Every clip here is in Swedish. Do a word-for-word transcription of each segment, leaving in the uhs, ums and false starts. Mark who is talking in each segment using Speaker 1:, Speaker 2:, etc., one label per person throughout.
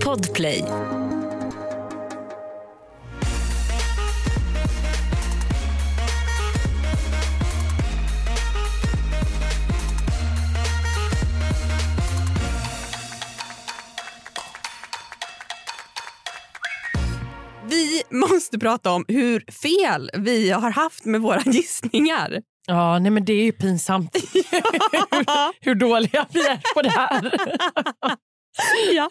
Speaker 1: Podplay.
Speaker 2: Vi måste prata om hur fel vi har haft med våra gissningar.
Speaker 3: Ja, nej men det är ju pinsamt. hur, hur dåliga vi är på det här.
Speaker 2: Ja.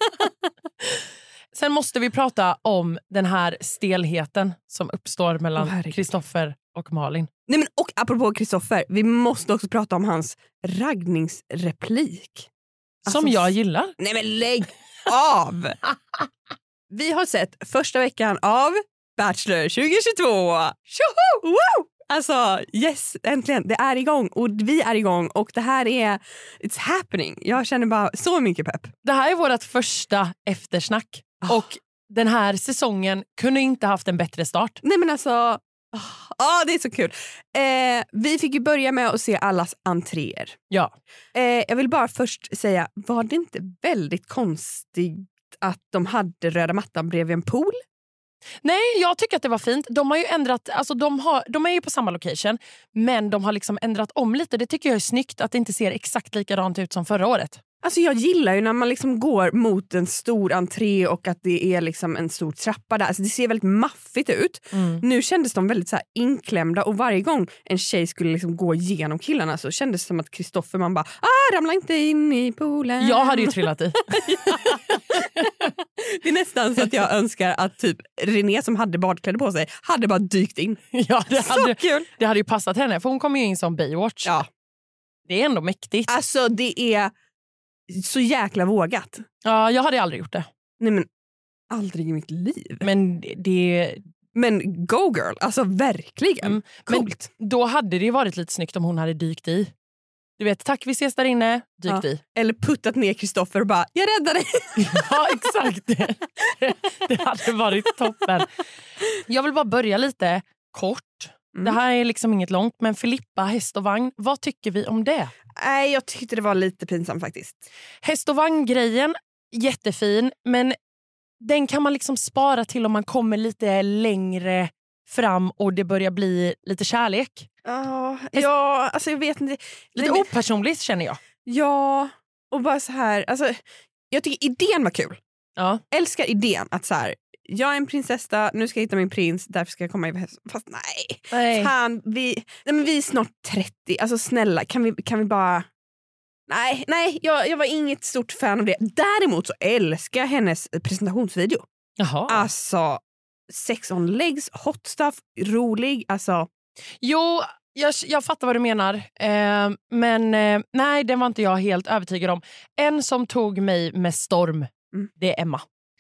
Speaker 3: Sen måste vi prata om den här stelheten som uppstår mellan Kristoffer oh, och Malin.
Speaker 2: Nej men och apropå Kristoffer, vi måste också prata om hans raggningsreplik.
Speaker 3: Alltså, som jag gillar.
Speaker 2: Nej men lägg av! Vi har sett första veckan av Bachelor tjugohundratjugotvå. Tjoho! Wow! Alltså, yes, äntligen. Det är igång och vi är igång och det här är, it's happening. Jag känner bara så mycket pepp.
Speaker 3: Det här är vårt första eftersnack oh. och den här säsongen kunde inte haft en bättre start.
Speaker 2: Nej men alltså, ja oh, oh, det är så kul. Eh, vi fick ju börja med att se allas entréer.
Speaker 3: Ja.
Speaker 2: Eh, jag vill bara först säga, var det inte väldigt konstigt att de hade röda mattan bredvid en pool?
Speaker 3: Nej, jag tycker att det var fint. De har ju ändrat, alltså de, har, de är ju på samma location, men de har liksom ändrat om lite. Det tycker jag är snyggt att det inte ser exakt likadant ut som förra året.
Speaker 2: Alltså jag gillar ju när man liksom går mot en stor entré och att det är liksom en stor trappa där. Alltså det ser väldigt maffigt ut. Mm. Nu kändes de väldigt så här inklämda och varje gång en tjej skulle liksom gå igenom killarna så kändes det som att Kristoffer man bara, ah, ramla inte in i poolen.
Speaker 3: Jag hade ju trillat i.
Speaker 2: Det är nästan så att jag önskar att typ René som hade badkläder på sig hade bara dykt in.
Speaker 3: Ja, det hade,
Speaker 2: så kul.
Speaker 3: Det hade ju passat henne för hon kom ju in som Baywatch.
Speaker 2: Ja.
Speaker 3: Det är ändå mäktigt.
Speaker 2: Alltså det är så jäkla vågat.
Speaker 3: Ja, jag hade aldrig gjort det.
Speaker 2: Nej men aldrig i mitt liv.
Speaker 3: Men det...
Speaker 2: Men go girl, alltså verkligen. Mm. Coolt.
Speaker 3: Men då hade det varit lite snyggt om hon hade dykt i. Du vet, tack vi ses där inne, dykt
Speaker 2: ja.
Speaker 3: i.
Speaker 2: Eller puttat ner Kristoffer och bara, jag räddar dig.
Speaker 3: Ja, exakt. Det, det hade varit toppen. Jag vill bara börja lite kort. Mm. Det här är liksom inget långt, men Filippa, häst och vagn, vad tycker vi om det?
Speaker 2: Nej, jag tyckte det var lite pinsamt faktiskt.
Speaker 3: Häst och vagn-grejen, jättefin, men den kan man liksom spara till om man kommer lite längre fram och det börjar bli lite kärlek.
Speaker 2: Uh, ja, alltså jag vet inte.
Speaker 3: Lite
Speaker 2: men,
Speaker 3: opersonligt känner jag.
Speaker 2: Ja, och bara så här, alltså jag tycker idén var kul.
Speaker 3: Ja.
Speaker 2: Älskar idén att så här, jag är en prinsessa, nu ska jag hitta min prins, därför ska jag komma i häst. Fast nej,
Speaker 3: nej.
Speaker 2: Fan, vi, nej men vi är snart trettio, alltså snälla, kan vi, kan vi bara... Nej, nej jag, jag var inget stort fan av det. Däremot så älskar jag hennes presentationsvideo.
Speaker 3: Jaha.
Speaker 2: Alltså, sex on legs, hot stuff, rolig, alltså...
Speaker 3: Jo, jag, jag fattar vad du menar. Eh, men eh, nej, den var inte jag helt övertygad om. En som tog mig med storm, mm. det är Emma.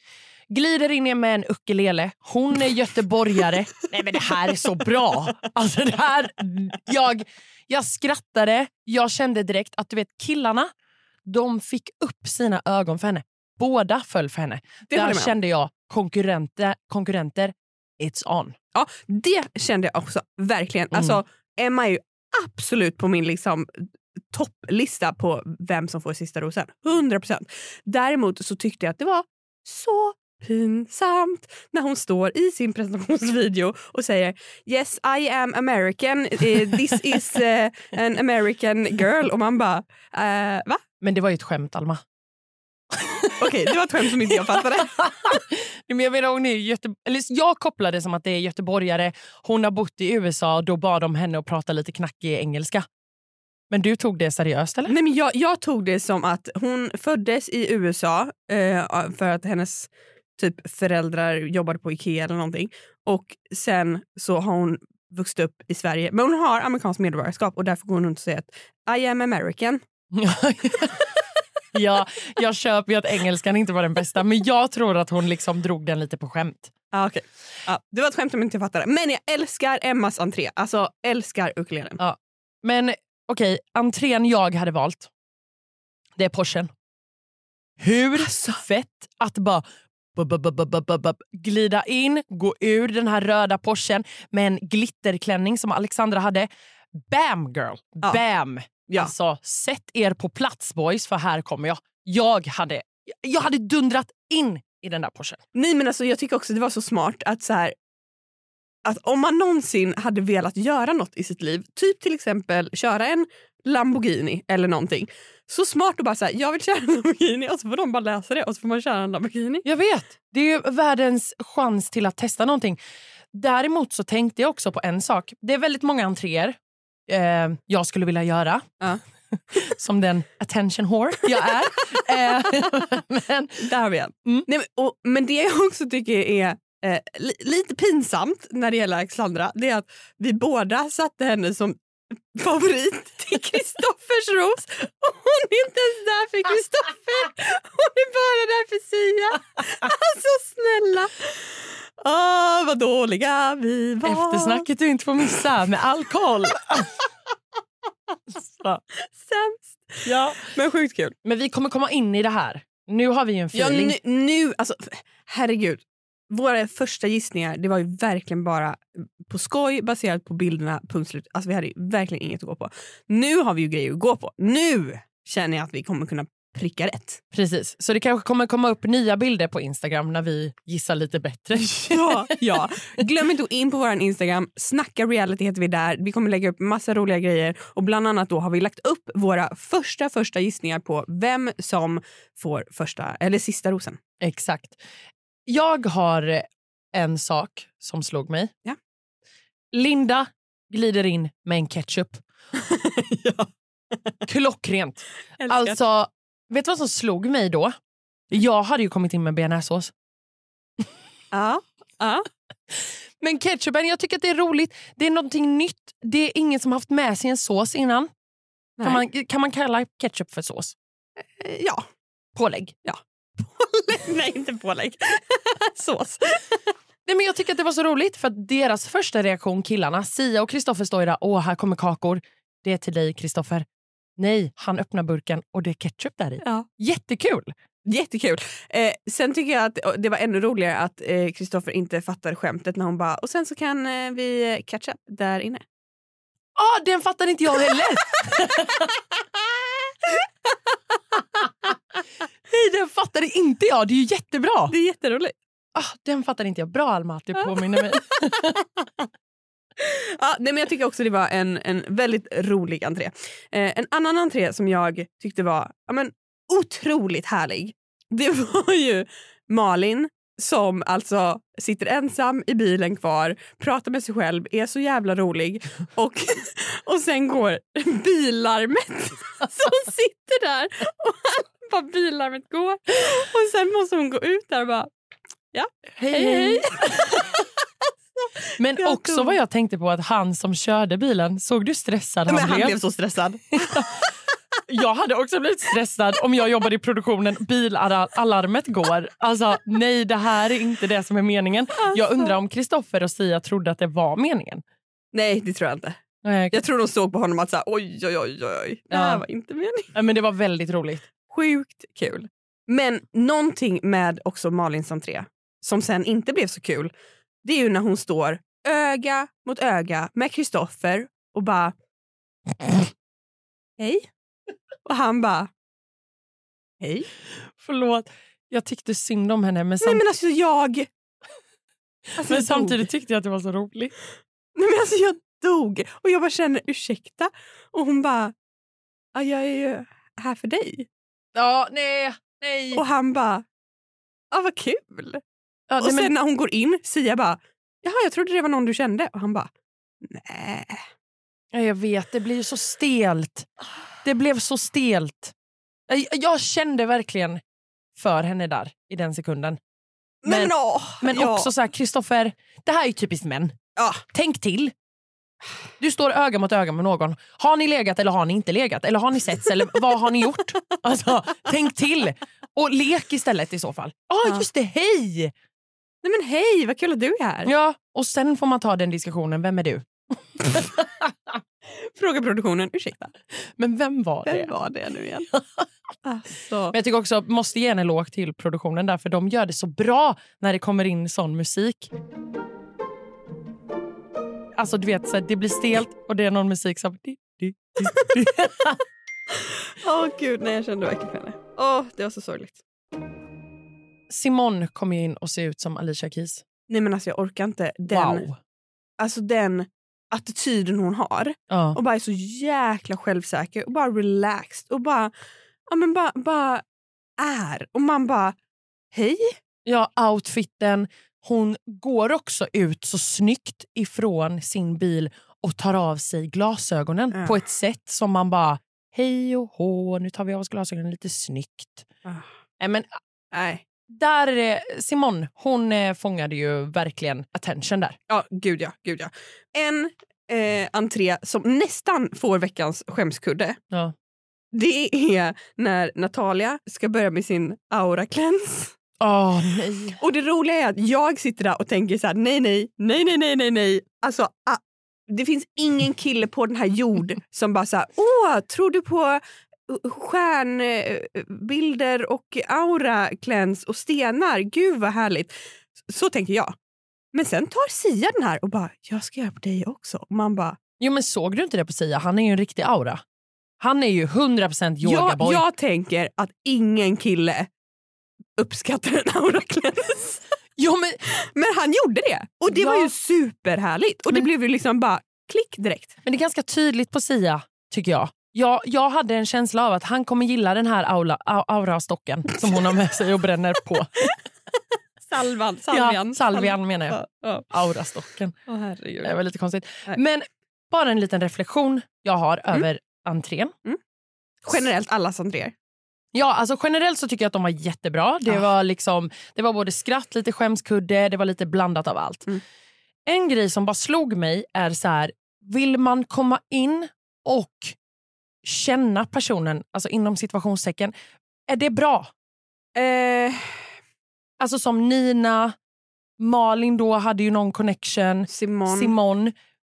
Speaker 3: Glider in med en ukulele. Hon är göteborgare. Nej men det här är så bra. Alltså det här, jag, jag skrattade. Jag kände direkt att du vet killarna, de fick upp sina ögon för henne. Båda föll för henne. Det Där kände jag konkurrenter, konkurrenter, it's on.
Speaker 2: Ja, det kände jag också, verkligen. Mm. Alltså, Emma är ju absolut på min liksom topplista på vem som får sista rosen. hundra procent. Däremot så tyckte jag att det var så pinsamt när hon står i sin presentationsvideo och säger yes, I am American. This is uh, an American girl. Och man bara, uh, va?
Speaker 3: Men det var ju ett skämt, Alma.
Speaker 2: Okej, okay, det var ett skämt som inte jag fattade.
Speaker 3: Men jag menar, hon är Göte... Eller jag kopplade som att det är göteborgare. Hon har bott i U S A och då bad de henne att prata lite knackig engelska. Men du tog det seriöst, eller?
Speaker 2: Nej, men jag, jag tog det som att hon föddes i U S A eh, för att hennes typ föräldrar jobbade på Ikea eller någonting. Och sen så har hon vuxit upp i Sverige. Men hon har amerikansk medborgarskap och därför går hon runt och säger att I am American.
Speaker 3: Ja, jag köper ju att engelskan inte var den bästa. Men jag tror att hon liksom drog den lite på skämt.
Speaker 2: Ah, okay. ah, det var ett skämt om jag inte fattade. Men jag älskar Emmas entré. Alltså, älskar ukulelen.
Speaker 3: Ja. Men okej, okay, entrén jag hade valt, det är Porschen. Hur alltså. Fett att bara bu, bu, bu, bu, bu, bu, glida in, gå ur den här röda Porschen med en glitterklänning som Alexandra hade. Bam girl, ja. Bam. Ja. Alltså, sätt er på plats boys, för här kommer jag. Jag hade, jag hade dundrat in i den där Porschen.
Speaker 2: Nej, men alltså jag tycker också det var så smart att så här, att om man någonsin hade velat göra något i sitt liv, typ till exempel köra en Lamborghini eller någonting, så smart att bara säga jag vill köra en Lamborghini och så får de bara läsa det och så får man köra en Lamborghini.
Speaker 3: Jag vet, det är ju världens chans till att testa någonting. Däremot så tänkte jag också på en sak. Det är väldigt många entréer eh, jag skulle vilja göra.
Speaker 2: Ja.
Speaker 3: Som den attention whore jag är. eh, men
Speaker 2: där har vi en. Mm. Nej, men, och, men det jag också tycker är eh, li, lite pinsamt när det gäller Alexandra, det är att vi båda satte henne som favorit till Kristoffers ros. Och hon är inte ens där för Kristoffer. Hon är bara där för Sia. Alltså snälla. Åh, vad dåliga vi var.
Speaker 3: Eftersnacket du inte får missa med alkohol.
Speaker 2: Sämst.
Speaker 3: Ja.
Speaker 2: Men sjukt kul.
Speaker 3: Men vi kommer komma in i det här. Nu har vi ju en feeling.
Speaker 2: Ja, nu, nu alltså, herregud. Våra första gissningar, det var ju verkligen bara på skoj baserat på bilderna, punkt slut. Alltså vi hade ju verkligen inget att gå på. Nu har vi ju grejer att gå på. Nu känner jag att vi kommer kunna pricka rätt.
Speaker 3: Precis, så det kanske kommer komma upp nya bilder på Instagram när vi gissar lite bättre.
Speaker 2: Ja, ja. Glöm inte att in på vår Instagram. Snacka reality heter vi där. Vi kommer lägga upp massa roliga grejer. Och bland annat då har vi lagt upp våra första första gissningar på vem som får första eller sista rosen.
Speaker 3: Exakt. Jag har en sak som slog mig.
Speaker 2: Ja.
Speaker 3: Linda glider in med en ketchup.
Speaker 2: Ja.
Speaker 3: Klockrent.
Speaker 2: Älskar.
Speaker 3: Alltså, vet du vad som slog mig då? Jag hade ju kommit in med bearnaisesås.
Speaker 2: Ja. Ja.
Speaker 3: Men ketchupen, jag tycker att det är roligt. Det är någonting nytt. Det är ingen som haft med sig en sås innan. Kan man, kan man kalla ketchup för sås?
Speaker 2: Ja.
Speaker 3: Pålägg.
Speaker 2: Ja. Nej, inte pålägg. Sås.
Speaker 3: Nej, men jag tycker att det var så roligt för att deras första reaktion, killarna, Sia och Kristoffer står ju där. Åh, här kommer kakor. Det är till dig, Kristoffer. Nej, han öppnar burken och det är ketchup där i.
Speaker 2: Ja.
Speaker 3: Jättekul.
Speaker 2: Jättekul. Eh, sen tycker jag att det var ännu roligare att Kristoffer eh, inte fattar skämtet när hon bara, och sen så kan eh, vi ketchup där inne.
Speaker 3: Ja, ah, den fattar inte jag heller. Nej, den fattade inte jag. Det är ju jättebra.
Speaker 2: Det är jätteroligt.
Speaker 3: Ah, den fattar inte jag. Bra, Alma, att du påminner mig.
Speaker 2: Ja, nej, men jag tycker också det var en, en väldigt rolig entré. Eh, en annan entré som jag tyckte var ja, men, otroligt härlig. Det var ju Malin som alltså sitter ensam i bilen kvar, pratar med sig själv, är så jävla rolig och, och sen går billarmet som sitter där och bara billarmet går och sen måste hon gå ut där och bara ja, hej hej, hej.
Speaker 3: Men
Speaker 2: jag
Speaker 3: också
Speaker 2: tog...
Speaker 3: vad jag tänkte på att han som körde bilen, såg du stressad han,
Speaker 2: men han
Speaker 3: blev?
Speaker 2: blev så stressad.
Speaker 3: Jag hade också blivit stressad om jag jobbade i produktionen. Bilalarmet går. Alltså nej, det här är inte det som är meningen. Alltså. Jag undrar om Kristoffer och Sia trodde att det var meningen.
Speaker 2: Nej, det tror jag inte.
Speaker 3: Nej,
Speaker 2: jag tror de såg på honom att säga oj oj oj oj. Det här
Speaker 3: ja.
Speaker 2: var inte meningen.
Speaker 3: Ja, men det var väldigt roligt.
Speaker 2: Sjukt kul. Men någonting med också Malins entré som sen inte blev så kul. Det är ju när hon står öga mot öga med Kristoffer och bara hej. Och han bara hej.
Speaker 3: Förlåt, jag tyckte synd om henne. Men, samt...
Speaker 2: Nej, men alltså jag... Alltså,
Speaker 3: men
Speaker 2: jag
Speaker 3: samtidigt tyckte jag att det var så roligt.
Speaker 2: Nej, men alltså jag dog. Och jag bara känner ursäkta. Och hon bara ja, jag är ju här för dig.
Speaker 3: Ja, nej, nej.
Speaker 2: Och han bara ja, vad kul.
Speaker 3: Ja,
Speaker 2: och
Speaker 3: nej,
Speaker 2: sen
Speaker 3: men...
Speaker 2: när hon går in Sia bara jaha, jag trodde det var någon du kände. Och han bara nej.
Speaker 3: Ja, jag vet, det blir ju så stelt. Det blev så stelt. Jag, jag kände verkligen för henne där i den sekunden. Men,
Speaker 2: men, åh,
Speaker 3: men
Speaker 2: ja.
Speaker 3: också så här, Kristoffer, det här är ju typiskt män.
Speaker 2: Ja.
Speaker 3: Tänk till. Du står öga mot öga med någon. Har ni legat eller har ni inte legat? Eller har ni sett eller vad har ni gjort? Alltså, tänk till. Och lek istället i så fall. Ja, ah, just det, hej!
Speaker 2: Nej men hej, vad kul att du är här.
Speaker 3: Ja, och sen får man ta den diskussionen. Vem är du?
Speaker 2: Fråga produktionen, ursäkta.
Speaker 3: Men vem var det?
Speaker 2: Vem var det nu igen? Alltså.
Speaker 3: Men jag tycker också, måste ge en eloge till produktionen där, för de gör det så bra när det kommer in sån musik. Alltså du vet, så det blir stelt och det är någon musik som...
Speaker 2: Åh oh, gud, nej, jag kände verkligen för henne. Åh, oh, det var så sorgligt.
Speaker 3: Simon kommer in och ser ut som Alicia Keys.
Speaker 2: Nej men alltså jag orkar inte. Den,
Speaker 3: Wow.
Speaker 2: Alltså den attityden hon har.
Speaker 3: Ja.
Speaker 2: Och bara är så jäkla självsäker. Och bara relaxed. Och bara, ja men bara, bara är. Och man bara, hej.
Speaker 3: Ja, outfiten. Hon går också ut så snyggt ifrån sin bil och tar av sig glasögonen
Speaker 2: Ja.
Speaker 3: på ett sätt som man bara, hej och hå, nu tar vi av oss glasögonen lite snyggt.
Speaker 2: Ja.
Speaker 3: Nej, men
Speaker 2: Nej.
Speaker 3: där är det, Simon, hon eh, fångade ju verkligen attention där.
Speaker 2: Ja, gud ja, gud ja. En eh, entré som nästan får veckans skämskudde.
Speaker 3: Ja.
Speaker 2: Det är när Natalia ska börja med sin aura cleanse.
Speaker 3: Åh, nej.
Speaker 2: Och det roliga är att jag sitter där och tänker så här: nej, nej, nej, nej, nej, nej, nej. Alltså, ah, det finns ingen kille på den här jord som bara så här, åh, tror du på stjärnbilder och aura cleanse och stenar? Gud vad härligt. Så tänker jag. Men sen tar Sia den här och bara, jag ska göra på dig också. Och man bara,
Speaker 3: Jo, men såg du inte det på Sia? Han är ju en riktig aura. Han är ju hundra procent yogaboy.
Speaker 2: jag, jag tänker att ingen kille uppskattar en aura cleanse.
Speaker 3: Jo, men,
Speaker 2: Men han gjorde det. Och det
Speaker 3: Ja.
Speaker 2: var ju superhärligt. Och det
Speaker 3: Men-
Speaker 2: blev ju liksom bara klick direkt.
Speaker 3: men det är ganska tydligt på Sia, tycker jag. jag. Jag hade en känsla av att han kommer gilla den här aula, au- aura-stocken som hon har med sig och bränner på.
Speaker 2: Salvan.
Speaker 3: Ja, salvian menar jag.
Speaker 2: Ja, ja.
Speaker 3: Aura-stocken.
Speaker 2: Åh, herregud.
Speaker 3: Det var lite konstigt.
Speaker 2: Nej.
Speaker 3: Men bara en liten reflektion jag har över entrén.
Speaker 2: Generellt allas entréer.
Speaker 3: Ja, alltså generellt så tycker jag att de var jättebra. Det,
Speaker 2: Ah.
Speaker 3: var, liksom, det var både skratt, lite skämskudde, det var lite blandat av allt.
Speaker 2: Mm.
Speaker 3: En grej som bara slog mig är så här, vill man komma in och känna personen, alltså inom situationstecken, är det bra?
Speaker 2: Eh,
Speaker 3: Alltså som Nina, Malin då hade ju någon connection,
Speaker 2: Simon.
Speaker 3: Simon.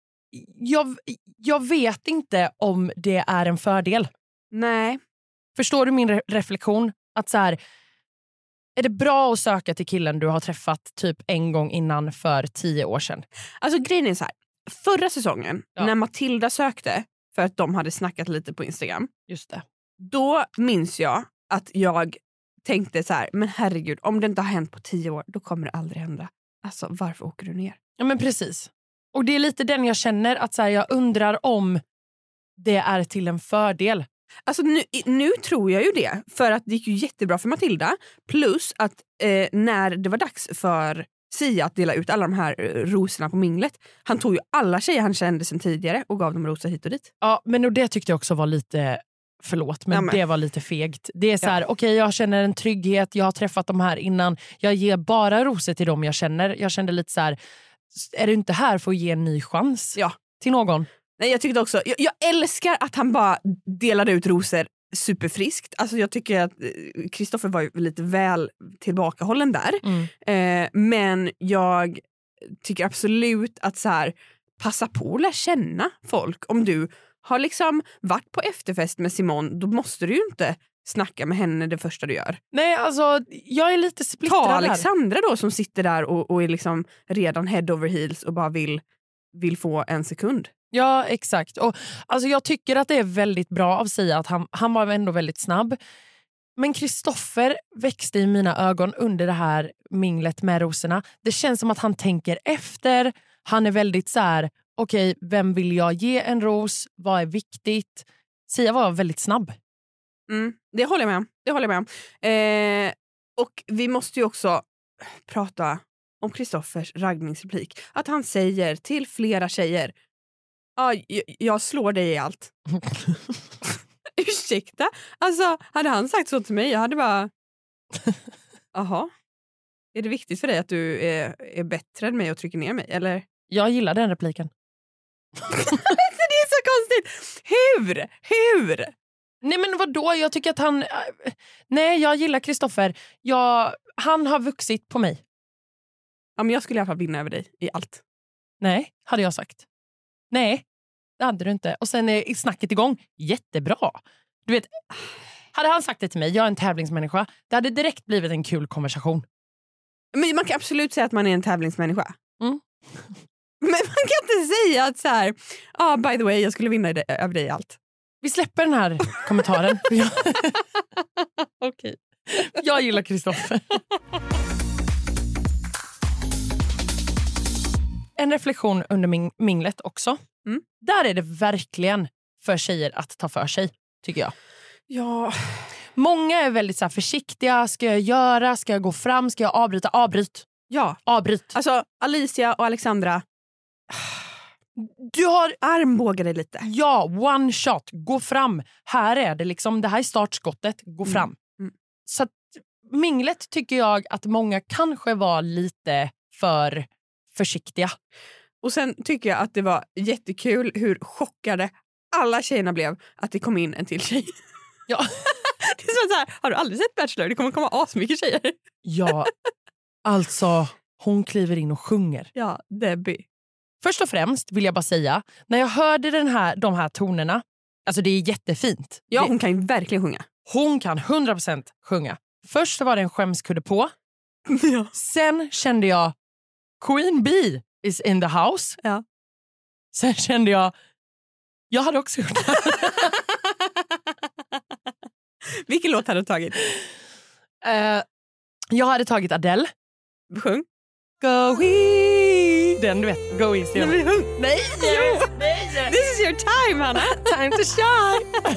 Speaker 3: Jag, jag vet inte om det är en fördel.
Speaker 2: Nej.
Speaker 3: Förstår du min re- reflektion? Att så här, är det bra att söka till killen du har träffat typ en gång innan för tio år sedan?
Speaker 2: Alltså grejen är så här. Förra säsongen
Speaker 3: Ja.
Speaker 2: när Matilda sökte för att de hade snackat lite på Instagram.
Speaker 3: Just det.
Speaker 2: Då minns jag att jag tänkte så här, men herregud, om det inte har hänt på tio år, då kommer det aldrig hända. Alltså, varför åker du ner?
Speaker 3: Ja, men precis. Och det är lite den jag känner, att så här, jag undrar om det är till en fördel.
Speaker 2: Alltså nu, nu tror jag ju det, för att det gick ju jättebra för Matilda. Plus att eh, när det var dags för Sia att dela ut alla de här eh, rosorna på minglet, han tog ju alla tjejer han kände sedan tidigare och gav dem rosor hit och dit.
Speaker 3: Ja, men och det tyckte jag också var lite, förlåt, men,
Speaker 2: Ja, men.
Speaker 3: det var lite fegt. Det är så
Speaker 2: Ja.
Speaker 3: här, okej, jag känner en trygghet, jag har träffat de här innan, jag ger bara rosor till dem jag känner. Jag kände lite så här, är du inte här för att ge en ny chans
Speaker 2: Ja.
Speaker 3: till någon?
Speaker 2: Nej, jag tyckte också, jag, jag älskar att han bara delade ut rosor superfriskt. Alltså jag tycker att Kristoffer var ju lite väl tillbakahållen där.
Speaker 3: Mm.
Speaker 2: Eh, men jag tycker absolut att så här, passa på att lära känna folk. Om du har liksom varit på efterfest med Simon, då måste du ju inte snacka med henne det första du gör.
Speaker 3: Nej, alltså jag är lite splittrad
Speaker 2: Ta
Speaker 3: här.
Speaker 2: Alexandra då som sitter där och, och är liksom redan head over heels och bara vill, vill få en sekund.
Speaker 3: Ja, exakt. Och, alltså, jag tycker att det är väldigt bra av sig att han, han var ändå väldigt snabb. Men Kristoffer växte i mina ögon under det här minglet med rosorna. Det känns som att han tänker efter. Han är väldigt så här, okej, okay, vem vill jag ge en ros? Vad är viktigt? Sia var väldigt snabb.
Speaker 2: Mm, det håller jag med om. Det håller jag med om. Eh, och vi måste ju också prata om Kristoffers raggningsreplik. Att han säger till flera tjejer, ah, jag, jag slår dig i allt. Ursäkta? Alltså, hade han sagt så till mig, jag hade bara, jaha. Är det viktigt för dig att du är, är bättre än mig och trycker ner mig? Eller?
Speaker 3: Jag gillar den repliken.
Speaker 2: Det är så konstigt. Hur? Hur?
Speaker 3: Nej, men vadå? Jag tycker att han... Nej, jag gillar Kristoffer. Jag... Han har vuxit på mig.
Speaker 2: Ja, men jag skulle i alla fall vinna över dig i allt.
Speaker 3: Nej, hade jag sagt. Nej, det hade du inte. Och sen är snacket igång. Jättebra. Du vet, hade han sagt det till mig, jag är en tävlingsmänniska, det hade direkt blivit en kul konversation.
Speaker 2: Men man kan absolut säga att man är en tävlingsmänniska.
Speaker 3: Mm.
Speaker 2: Men man kan inte säga att så här, ah, by the way, jag skulle vinna det, över dig i allt.
Speaker 3: Vi släpper den här kommentaren.
Speaker 2: Okej.
Speaker 3: Jag gillar Kristoffer. en reflektion under min- minglet också.
Speaker 2: Mm.
Speaker 3: Där är det verkligen för tjejer att ta för sig, tycker jag.
Speaker 2: Ja.
Speaker 3: Många är väldigt så här, försiktiga. Ska jag göra? Ska jag gå fram? Ska jag avbryta? Avbryt.
Speaker 2: Ja.
Speaker 3: Avbryt.
Speaker 2: Alltså Alicia och Alexandra.
Speaker 3: Du har
Speaker 2: armbågat dig lite.
Speaker 3: Ja, one shot. Gå fram. Här är det liksom, det här är startskottet. Gå fram.
Speaker 2: Mm. Mm.
Speaker 3: Så att, minglet tycker jag att många kanske var lite för försiktiga.
Speaker 2: Och sen tycker jag att det var jättekul hur chockade alla tjejerna blev att det kom in en till tjej.
Speaker 3: Ja.
Speaker 2: Det är så här, har du aldrig sett Bachelor? Det kommer komma asmycket tjejer.
Speaker 3: Ja, alltså hon kliver in och sjunger.
Speaker 2: Ja, Debbie.
Speaker 3: Först och främst vill jag bara säga, när jag hörde den här, de här tonerna, alltså det är jättefint.
Speaker 2: Ja,
Speaker 3: det,
Speaker 2: hon kan ju verkligen sjunga.
Speaker 3: Hon kan hundra procent sjunga. Först så var det en skämskudde på.
Speaker 2: Ja.
Speaker 3: Sen kände jag Queen Bee is in the house.
Speaker 2: Ja.
Speaker 3: Sen kände jag jag hade också gjort det.
Speaker 2: Vilken låt hade du tagit?
Speaker 3: Uh, jag hade tagit Adele.
Speaker 2: Sjung.
Speaker 3: Go East. Den du vet, Go East.
Speaker 2: Nej, men sjung. Nej,
Speaker 3: jo. Nej.
Speaker 2: This is your time, Hanna.
Speaker 3: Time to shine.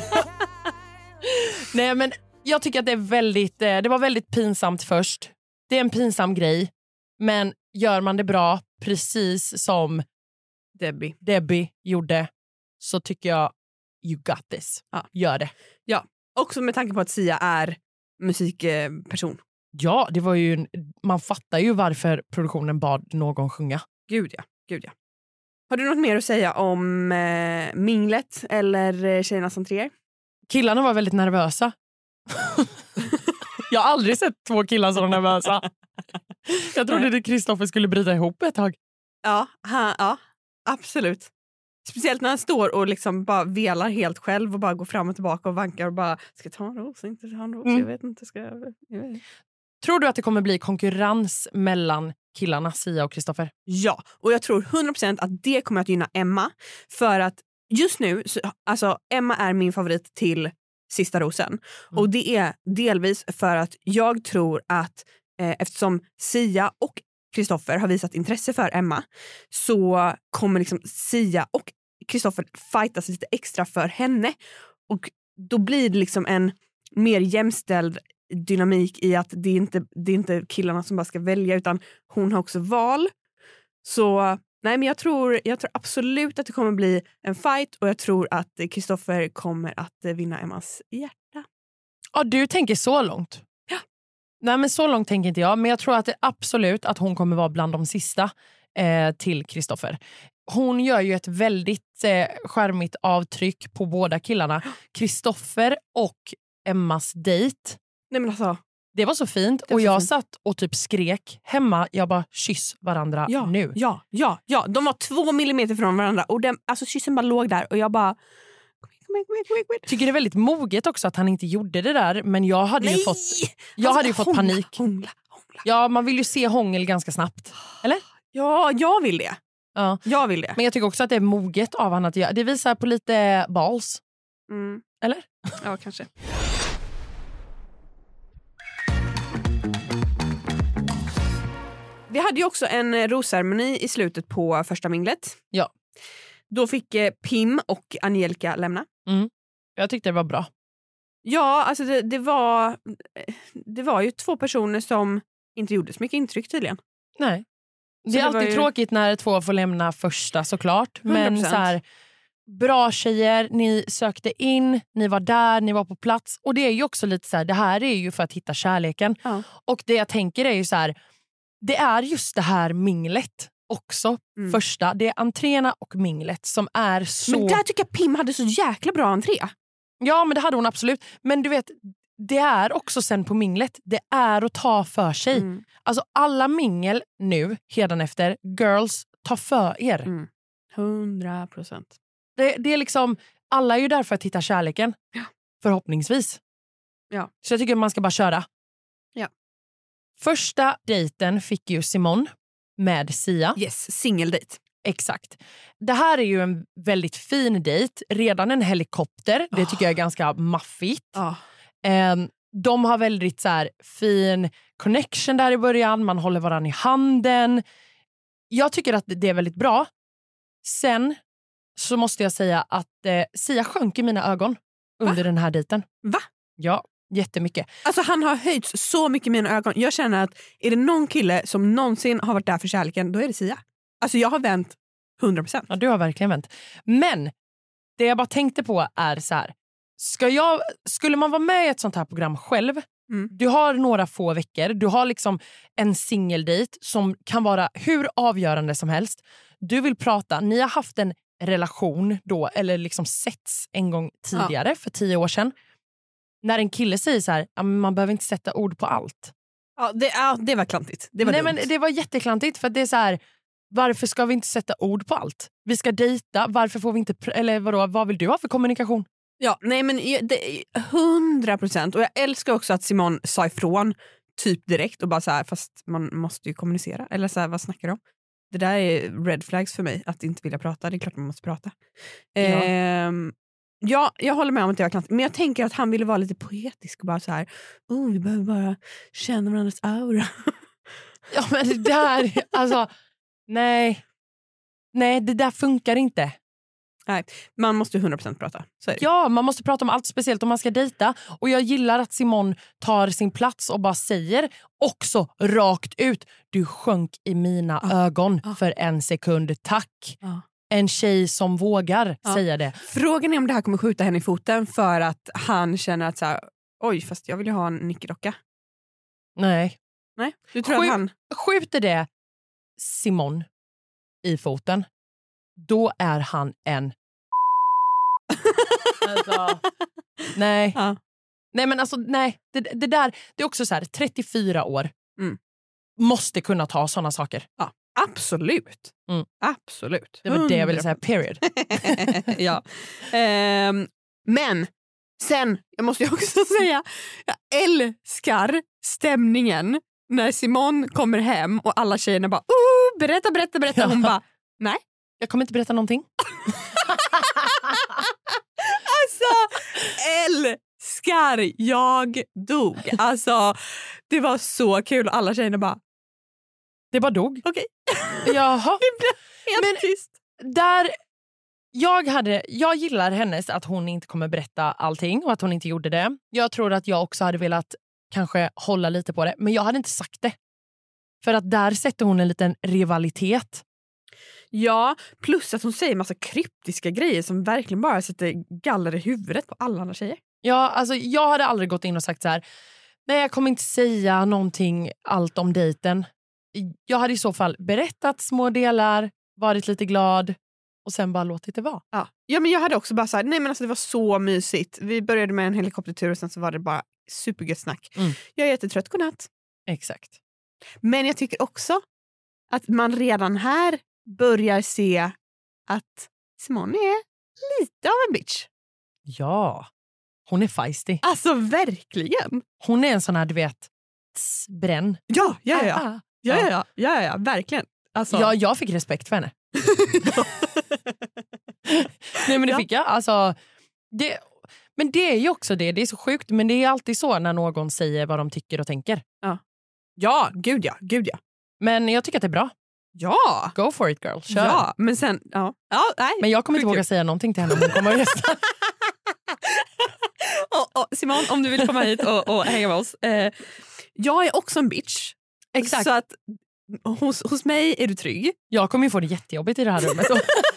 Speaker 3: Nej, men jag tycker att det är väldigt, det var väldigt pinsamt först. Det är en pinsam grej. Men gör man det bra, precis som
Speaker 2: Debbie,
Speaker 3: Debbie gjorde, så tycker jag you got this.
Speaker 2: Ja.
Speaker 3: Gör det.
Speaker 2: Ja, också med tanke på att Sia är musikperson.
Speaker 3: Ja, det var ju en, man fattar ju varför produktionen bad någon sjunga.
Speaker 2: Gud ja, gud ja. Har du något mer att säga om eh, minglet eller eh, tjejernas entréer?
Speaker 3: Killarna var väldigt nervösa. Jag har aldrig sett två killar så nervösa. Jag trodde att Kristoffer skulle bryta ihop ett tag.
Speaker 2: Ja, ha, ja, absolut. Speciellt när han står och liksom bara velar helt själv och bara går fram och tillbaka och vankar och bara, ska jag ta en ros, inte ta en ros, mm. jag vet inte. Ska jag, jag vet.
Speaker 3: Tror du att det kommer bli konkurrens mellan killarna, Sia och Kristoffer?
Speaker 2: Ja, och jag tror hundra procent att det kommer att gynna Emma. För att just nu, så, alltså Emma är min favorit till Sista rosen. Mm. Och det är delvis för att jag tror att eh, eftersom Sia och Kristoffer har visat intresse för Emma, så kommer liksom Sia och Kristoffer fightas lite extra för henne. Och då blir det liksom en mer jämställd dynamik i att det är inte, det är inte killarna som bara ska välja, utan hon har också val. Så nej, men jag tror, jag tror absolut att det kommer bli en fight, och jag tror att Kristoffer kommer att vinna Emmas hjärta.
Speaker 3: Ja, du tänker så långt.
Speaker 2: Ja.
Speaker 3: Nej, men så långt tänker inte jag. Men jag tror att det absolut att hon kommer vara bland de sista eh, till Kristoffer. Hon gör ju ett väldigt eh, skärmigt avtryck på båda killarna. Kristoffer och Emmas dejt.
Speaker 2: Nej, men alltså,
Speaker 3: det var så fint.
Speaker 2: var
Speaker 3: och
Speaker 2: så
Speaker 3: jag
Speaker 2: fint.
Speaker 3: satt och typ skrek hemma. Jag bara, kyss varandra
Speaker 2: ja,
Speaker 3: nu.
Speaker 2: Ja, ja, ja. De var två millimeter från varandra. Och den, alltså kyssen bara låg där. Och jag bara... Kom igen, kom igen, kom igen, kom igen.
Speaker 3: Tycker det är väldigt moget också att han inte gjorde det där. Men jag hade
Speaker 2: Nej!
Speaker 3: ju fått, jag
Speaker 2: alltså,
Speaker 3: hade ju fått
Speaker 2: hångla,
Speaker 3: panik.
Speaker 2: Hångla, hångla.
Speaker 3: Ja, man vill ju se hångel ganska snabbt. Eller?
Speaker 2: Ja, jag vill det.
Speaker 3: Ja.
Speaker 2: Jag vill det.
Speaker 3: Men jag tycker också att det är moget av han att göra. Det visar på lite balls.
Speaker 2: Mm.
Speaker 3: Eller?
Speaker 2: Ja, kanske. Vi hade ju också en rosceremoni i slutet på första minglet.
Speaker 3: Ja.
Speaker 2: Då fick eh, Pim och Angelica lämna.
Speaker 3: Mm. Jag tyckte det var bra.
Speaker 2: Ja, alltså det, det var det var ju två personer som inte gjorde så mycket intryck tydligen.
Speaker 3: Nej. Det
Speaker 2: Så
Speaker 3: är
Speaker 2: det
Speaker 3: alltid
Speaker 2: var ju...
Speaker 3: tråkigt när två får lämna första, såklart.
Speaker 2: hundra procent.
Speaker 3: Men så här, bra tjejer, ni sökte in, ni var där, ni var på plats. Och det är ju också lite så här, det här är ju för att hitta kärleken.
Speaker 2: Ja.
Speaker 3: Och det jag tänker är ju så här, det är just det här minglet också.
Speaker 2: Mm.
Speaker 3: Första, det är entréerna och minglet som är så...
Speaker 2: Men där tycker jag Pim hade så jäkla bra entré.
Speaker 3: Ja, men det hade hon absolut. Men du vet, det är också sen på minglet, det är att ta för sig.
Speaker 2: Mm.
Speaker 3: Alltså alla mingel nu, hädanefter, girls, ta för er.
Speaker 2: Mm. Hundra procent.
Speaker 3: Det, det är liksom, alla är ju där för att hitta kärleken.
Speaker 2: Ja.
Speaker 3: Förhoppningsvis.
Speaker 2: Ja.
Speaker 3: Så jag tycker man ska bara köra.
Speaker 2: Ja.
Speaker 3: Första dejten fick ju Simon med Sia.
Speaker 2: Yes, singeldejt.
Speaker 3: Exakt. Det här är ju en väldigt fin dejt. Redan en helikopter. Det tycker jag är ganska maffigt.
Speaker 2: Oh.
Speaker 3: Eh, de har väldigt så här, fin connection där i början. Man håller varandra i handen. jag tycker att det är väldigt bra. Sen så måste jag säga att eh, Sia sjönk i mina ögon under
Speaker 2: Va?
Speaker 3: den här dejten.
Speaker 2: Va?
Speaker 3: Ja, jättemycket.
Speaker 2: Alltså han har höjts så mycket i mina ögon. Jag känner att är det någon kille som någonsin har varit där för kärleken, då är det Sia. Alltså jag har vänt hundra procent.
Speaker 3: Ja, du har verkligen vänt. Men det jag bara tänkte på är så här. Ska jag, skulle man vara med i ett sånt här program själv, mm. du har några få veckor, du har liksom en singeldejt som kan vara hur avgörande som helst. Du vill prata, ni har haft en relation då, eller liksom setts en gång tidigare, ja. för tio år sedan. När en kille säger så här, man behöver inte sätta ord på allt.
Speaker 2: Ja, det, ja, det var klantigt. Det var
Speaker 3: Nej,
Speaker 2: dumt.
Speaker 3: men det var jätteklantigt för att det är så här, varför ska vi inte sätta ord på allt? Vi ska dejta, varför får vi inte, eller vadå, vad vill du ha för kommunikation?
Speaker 2: Ja, nej men det är hundra procent. Och jag älskar också att Simon sa ifrån typ direkt och bara så här, fast man måste ju kommunicera. Eller så här, vad snackar de om? Det där är red flags för mig, att inte vilja prata. Det är klart man måste prata. Ja, ehm, ja jag håller med om att det var klantigt. Men jag tänker att han ville vara lite poetisk och bara så här, oh, vi behöver bara känna varandras aura.
Speaker 3: Ja, men det där, alltså, nej. Nej, det där funkar inte.
Speaker 2: Nej, man måste ju hundra procent prata. Så är det.
Speaker 3: Ja, man måste prata om allt, speciellt om man ska dejta. Och jag gillar att Simon tar sin plats och bara säger också rakt ut, du sjönk i mina ah. ögon ah. för en sekund, tack. Ah. En tjej som vågar ah. säga det.
Speaker 2: Frågan är om det här kommer skjuta henne i foten för att han känner att så här, oj, fast jag vill ju ha en nickedocka.
Speaker 3: Nej.
Speaker 2: Nej, du tror
Speaker 3: Skjut,
Speaker 2: att han...
Speaker 3: Skjuter det Simon i foten, då är han en alltså, nej. Ja. Nej men alltså nej, det, det där, det är också så här, trettiofyra år mm. måste kunna ta såna saker.
Speaker 2: Ja, absolut. Mm. Absolut.
Speaker 3: Det var det jag ville säga, period.
Speaker 2: Ja. Um, men sen, jag måste ju också säga, jag älskar stämningen när Simon kommer hem och alla tjejerna bara, oh, berätta, berätta, berätta. Ja. Hon bara, nej.
Speaker 3: Jag kommer inte berätta någonting.
Speaker 2: Alltså, älskar, jag dog. Alltså, det var så kul. Alla tjejerna bara,
Speaker 3: det bara dog.
Speaker 2: Okej.
Speaker 3: Okay. Jaha.
Speaker 2: Det blev helt
Speaker 3: men
Speaker 2: tyst.
Speaker 3: Där, jag, hade, jag gillar hennes att hon inte kommer berätta allting och att hon inte gjorde det. Jag tror att jag också hade velat kanske hålla lite på det. Men jag hade inte sagt det. För att där sätter hon en liten rivalitet.
Speaker 2: Ja, plus att hon säger massa kryptiska grejer som verkligen bara sätter galler i huvudet på alla andra tjejer.
Speaker 3: Ja, alltså jag hade aldrig gått in och sagt så här, nej jag kommer inte säga någonting allt om dejten. Jag hade i så fall berättat små delar, varit lite glad och sen bara låtit det vara.
Speaker 2: Ja, ja men jag hade också bara så här, nej men alltså det var så mysigt. Vi började med en helikoptertur och sen så var det bara supergött snack. Mm. Jag är jättetrött, godnatt.
Speaker 3: Exakt.
Speaker 2: Men jag tycker också att man redan här börjar se att Simon är lite av en bitch.
Speaker 3: Ja, hon är feisty.
Speaker 2: Alltså verkligen.
Speaker 3: Hon är en sån här, du vet, tss, bränn.
Speaker 2: Ja, ja, ja. Ah, ja, ja, ja, ja, ja, verkligen. Alltså.
Speaker 3: Ja, jag fick respekt för henne. Nej, men det ja. fick jag. Alltså, det, men det är ju också det. Det är så sjukt, men det är alltid så när någon säger vad de tycker och tänker.
Speaker 2: Ja, ja gud ja, gud ja.
Speaker 3: Men jag tycker att det är bra.
Speaker 2: Ja!
Speaker 3: Go for it, girl. Kör.
Speaker 2: Ja, men sen... Ja. Ja, nej.
Speaker 3: Men jag kommer inte våga säga någonting till henne om hon kommer att gästa.
Speaker 2: och, och, Simon, om du vill komma hit och, och hänga med oss. Eh, jag är också en bitch.
Speaker 3: Exakt.
Speaker 2: Så att hos, hos mig är du trygg.
Speaker 3: Jag kommer ju få det jättejobbigt i det här rummet.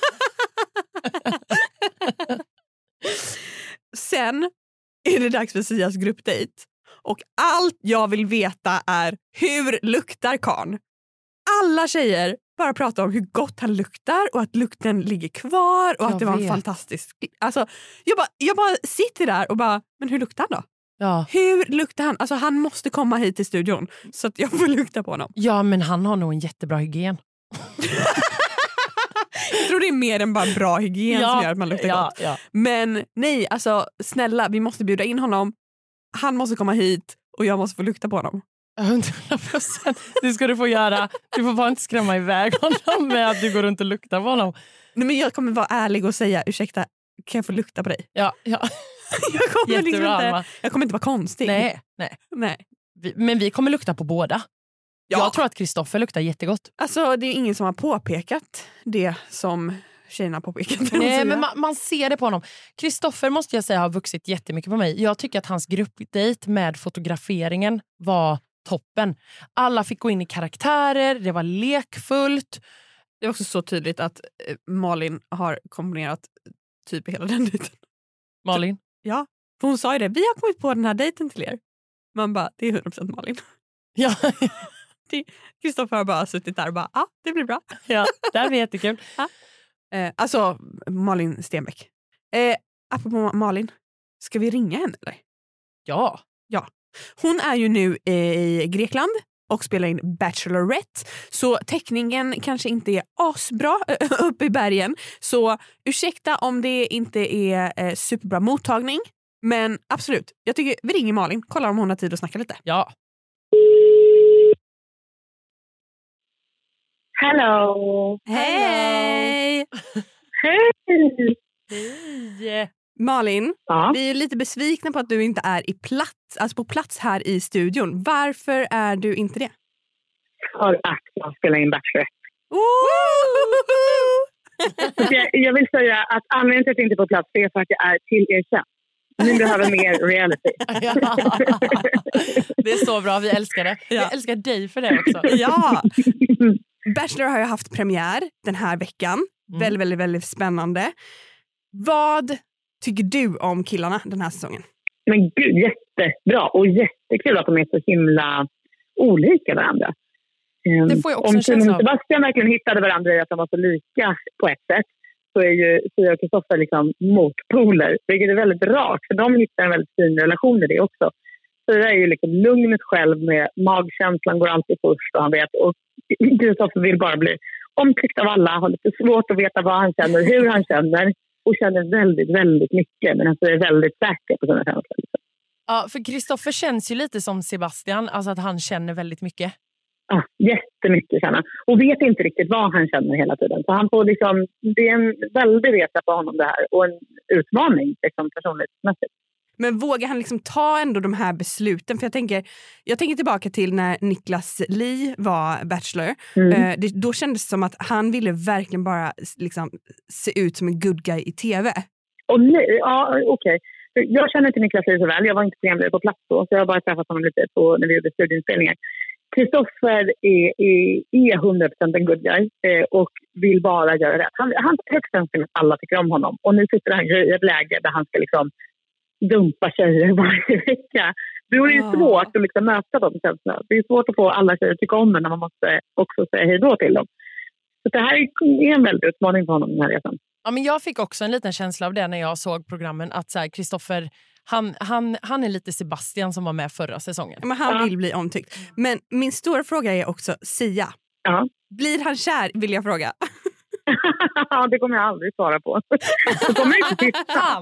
Speaker 2: Sen är det dags för Sias gruppdate. Och allt jag vill veta är, hur luktar karn? Alla tjejer bara pratar om hur gott han luktar och att lukten ligger kvar och jag att det var en fantastisk... Alltså, jag, bara, jag bara sitter där och bara, men hur luktar han då?
Speaker 3: Ja.
Speaker 2: Hur luktar han? Alltså han måste komma hit till studion så att jag får lukta på honom.
Speaker 3: Ja, men han har nog en jättebra hygien.
Speaker 2: Jag tror det är mer än bara bra hygien ja, som gör att man luktar
Speaker 3: ja,
Speaker 2: gott.
Speaker 3: Ja.
Speaker 2: Men nej, alltså snälla, vi måste bjuda in honom. Han måste komma hit och jag måste få lukta på honom.
Speaker 3: hundra procent. Det ska du få göra. Du får bara inte skrämma iväg honom med att du går runt och luktar på honom.
Speaker 2: Nej, men jag kommer vara ärlig och säga, ursäkta, kan jag få lukta på dig?
Speaker 3: Ja, ja.
Speaker 2: Jag kommer, liksom inte, jag kommer inte vara konstig.
Speaker 3: Nej, nej.
Speaker 2: nej.
Speaker 3: Vi, men vi kommer lukta på båda.
Speaker 2: Ja.
Speaker 3: Jag tror att Kristoffer luktar jättegott.
Speaker 2: Alltså det är ingen som har påpekat det som tjejerna har påpekat.
Speaker 3: Nej, men man, man ser det på honom. Kristoffer måste jag säga har vuxit jättemycket på mig. Jag tycker att hans gruppdate med fotograferingen var toppen. Alla fick gå in i karaktärer, det var lekfullt.
Speaker 2: Det är också så tydligt att Malin har komponerat typ hela den dejten.
Speaker 3: Malin?
Speaker 2: Ja, för hon sa ju det. Vi har kommit på den här dejten till er. Man bara, det är hundra procent Malin.
Speaker 3: Ja.
Speaker 2: Kristoffer har bara suttit där och bara, ja, ah, det blir bra.
Speaker 3: Ja, det här blir jättekul.
Speaker 2: Ja. Eh, alltså, Malin Stenbeck. Eh, apropå Malin, ska vi ringa henne eller?
Speaker 3: Ja.
Speaker 2: Ja. Hon är ju nu i Grekland och spelar in Bachelorette. Så täckningen kanske inte är asbra uppe i bergen. Så ursäkta om det inte är eh, superbra mottagning. Men absolut, jag tycker vi ringer Malin. Kollar om hon har tid att snacka lite.
Speaker 3: Ja.
Speaker 1: Hello.
Speaker 2: Hej!
Speaker 1: Hej!
Speaker 3: Hej!
Speaker 2: Malin,
Speaker 1: Ja.
Speaker 2: vi är lite besvikna på att du inte är i plats, alltså på plats här i studion. Varför är du inte det?
Speaker 1: För att jag spelar in Bachelorette. jag, jag vill säga att anledningen till att jag inte är på plats är för att jag är tillerkänd. Ni behöver mer reality.
Speaker 3: Ja. Det är så bra, vi älskar det.
Speaker 2: Ja.
Speaker 3: Jag älskar dig för det också.
Speaker 2: Ja! Bachelor har ju haft premiär den här veckan. Mm. Väldigt, väldigt, väldigt spännande. Vad tycker du om killarna den här säsongen?
Speaker 1: Men gud, jättebra. Och jättekul att de är så himla olika varandra.
Speaker 3: Det får jag också
Speaker 1: om
Speaker 3: en känsla av.
Speaker 1: Om Sebastian verkligen hittade varandra i att de var så lika på ett sätt, så är ju Sia och Kristoffer liksom motpoler. Vilket är väldigt rart, för de hittar en väldigt fin relation i det också. Sia är ju liksom lugnet själv med magkänslan, går alltid först och han vet. Och Kristoffer vill bara bli omtyckt av alla, har lite svårt att veta vad han känner, hur han känner. Och känner väldigt, väldigt mycket, men alltså är väldigt säker på sina känslor.
Speaker 3: Ja, för Kristoffer känns ju lite som Sebastian, alltså att han känner väldigt mycket.
Speaker 1: Ja, jättemycket känner. Och vet inte riktigt vad han känner hela tiden. Så han får liksom, det är en väldig resa på honom det här. Och en utmaning liksom, personlighetsmässigt.
Speaker 2: Men vågar han liksom ta ändå de här besluten? För jag tänker, jag tänker tillbaka till när Niklas Li var Bachelor. Mm. Eh, det, då kändes det som att han ville verkligen bara liksom, se ut som en good guy i tv.
Speaker 1: Och nej, ja okej. Okay. Jag känner inte Niklas Li så väl. Jag var inte programledare på plats då. Så jag har bara träffat honom lite på, när vi gjorde studieinspelningar. Kristoffer är, är, är hundra procent en good guy eh, och vill bara göra rätt. Han, han högst önskar att alla tycker om honom. Och nu sitter han i ett läge där han ska liksom dumpa tjejer varje vecka. Det är ju svårt att liksom möta dem känslorna. Det är svårt att få alla tjejer att tycka om en när man måste också säga hej då till dem. Så det här är en väldigt utmaning för honom den här resan.
Speaker 3: Ja, men jag fick också en liten känsla av det när jag såg programmen att så här, Kristoffer, han, han, han är lite Sebastian som var med förra säsongen.
Speaker 2: Men han vill bli omtyckt. Men min stora fråga är också Sia.
Speaker 1: Ja.
Speaker 2: Blir han kär, vill jag fråga.
Speaker 1: Ja, det kommer jag aldrig svara på. Det kommer jag inte titta.